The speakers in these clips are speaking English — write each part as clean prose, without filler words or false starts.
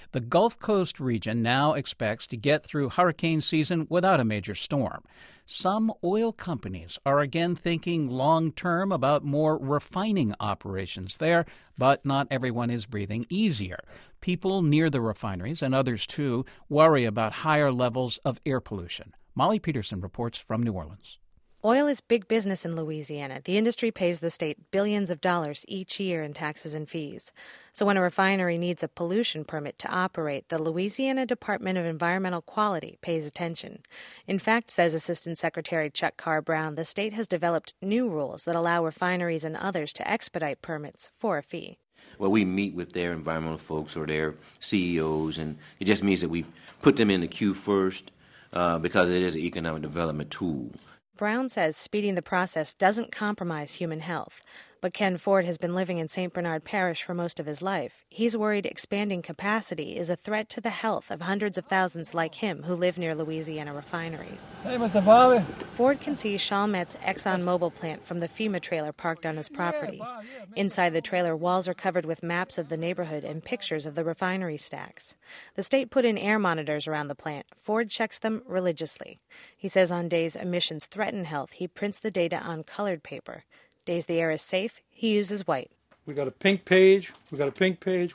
The Gulf Coast region now expects to get through hurricane season without a major storm. Some oil companies are again thinking long-term about more refining operations there, but not everyone is breathing easier. People near the refineries, and others too, worry about higher levels of air pollution. Molly Peterson reports from New Orleans. Oil is big business in Louisiana. The industry pays the state billions of dollars each year in taxes and fees. So when a refinery needs a pollution permit to operate, the Louisiana Department of Environmental Quality pays attention. In fact, says Assistant Secretary Chuck Carr-Brown, the state has developed new rules that allow refineries and others to expedite permits for a fee. Well, we meet with their environmental folks or their CEOs, and it just means that we put them in the queue first because it is an economic development tool. Brown says speeding the process doesn't compromise human health. But Ken Ford has been living in St. Bernard Parish for most of his life. He's worried expanding capacity is a threat to the health of hundreds of thousands like him who live near Louisiana refineries. Hey, Mr. Bobby. Ford can see Chalmette's ExxonMobil plant from the FEMA trailer parked on his property. Inside the trailer, walls are covered with maps of the neighborhood and pictures of the refinery stacks. The state put in air monitors around the plant. Ford checks them religiously. He says on days emissions threaten health, he prints the data on colored paper. Days the air is safe, he uses white. We got a pink page, we have a pink page,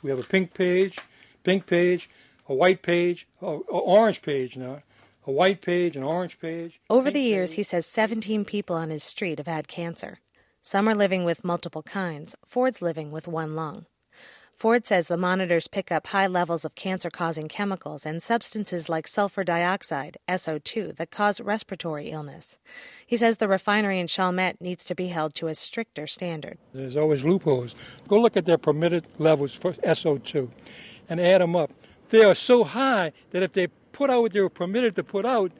a white page, orange page now, a white page, an orange page. Over the years, he says 17 people on his street have had cancer. Some are living with multiple kinds. Ford's living with one lung. Ford says the monitors pick up high levels of cancer-causing chemicals and substances like sulfur dioxide, SO2, that cause respiratory illness. He says the refinery in Chalmette needs to be held to a stricter standard. There's always loopholes. Go look at their permitted levels for SO2 and add them up. They are so high that if they put out what they were permitted to put out,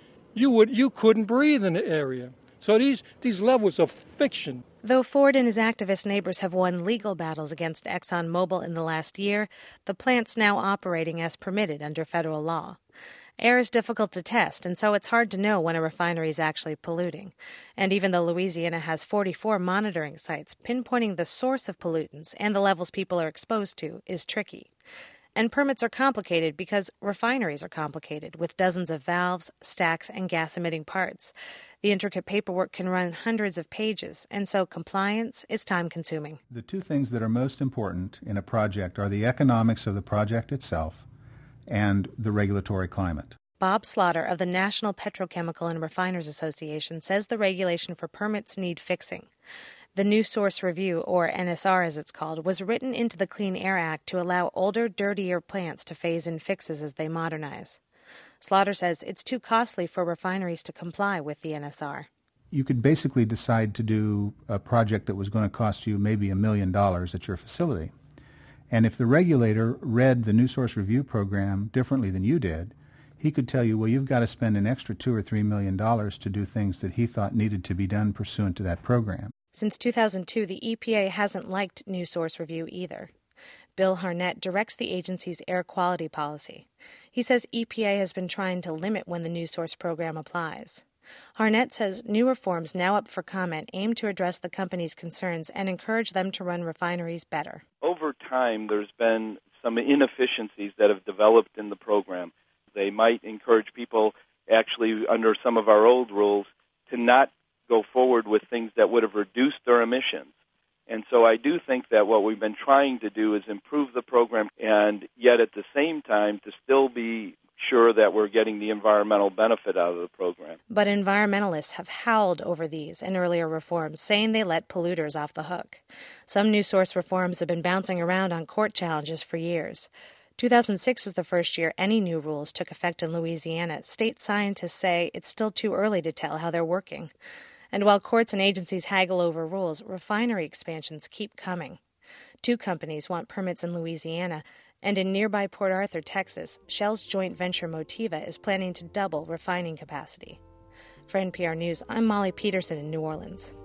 you couldn't breathe in the area. So these levels are fiction. Though Ford and his activist neighbors have won legal battles against ExxonMobil in the last year, the plant's now operating as permitted under federal law. Air is difficult to test, and so it's hard to know when a refinery is actually polluting. And even though Louisiana has 44 monitoring sites, pinpointing the source of pollutants and the levels people are exposed to is tricky. And permits are complicated because refineries are complicated, with dozens of valves, stacks, and gas-emitting parts. The intricate paperwork can run hundreds of pages, and so compliance is time-consuming. The two things that are most important in a project are the economics of the project itself and the regulatory climate. Bob Slaughter of the National Petrochemical and Refiners Association says the regulation for permits need fixing. The New Source Review, or NSR as it's called, was written into the Clean Air Act to allow older, dirtier plants to phase in fixes as they modernize. Slaughter says it's too costly for refineries to comply with the NSR. You could basically decide to do a project that was going to cost you maybe $1 million at your facility. And if the regulator read the New Source Review program differently than you did, he could tell you, well, you've got to spend an extra $2 or $3 million to do things that he thought needed to be done pursuant to that program. Since 2002, the EPA hasn't liked New Source Review either. Bill Harnett directs the agency's air quality policy. He says EPA has been trying to limit when the New Source program applies. Harnett says new reforms now up for comment aim to address the company's concerns and encourage them to run refineries better. Over time, there's been some inefficiencies that have developed in the program. They might encourage people, actually under some of our old rules, to not go forward with things that would have reduced their emissions. And so I do think that what we've been trying to do is improve the program and yet at the same time to still be sure that we're getting the environmental benefit out of the program. But environmentalists have howled over these and earlier reforms, saying they let polluters off the hook. Some New Source reforms have been bouncing around on court challenges for years. 2006 is the first year any new rules took effect in Louisiana. State scientists say it's still too early to tell how they're working. And while courts and agencies haggle over rules, refinery expansions keep coming. 2 companies want permits in Louisiana, and in nearby Port Arthur, Texas, Shell's joint venture Motiva is planning to double refining capacity. For NPR News, I'm Molly Peterson in New Orleans.